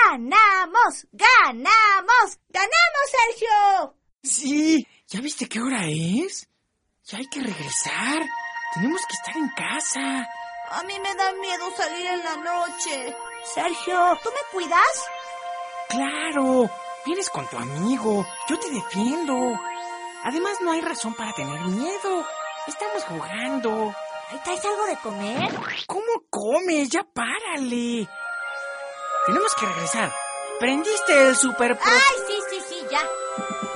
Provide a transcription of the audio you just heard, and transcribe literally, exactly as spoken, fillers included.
¡Ganamos! ¡Ganamos! ¡Ganamos, Sergio! Sí, ¿ya viste qué hora es? Ya hay que regresar. Tenemos que estar en casa. A mí me da miedo salir en la noche. Sergio, ¿tú me cuidas? Claro, vienes con tu amigo. Yo te defiendo. Además, no hay razón para tener miedo. Estamos jugando. ¿Ahí traes algo de comer? ¿Cómo comes? Ya párale. Tenemos que regresar. ¿Prendiste el super pro... ¡Ay, sí, sí, sí, ya!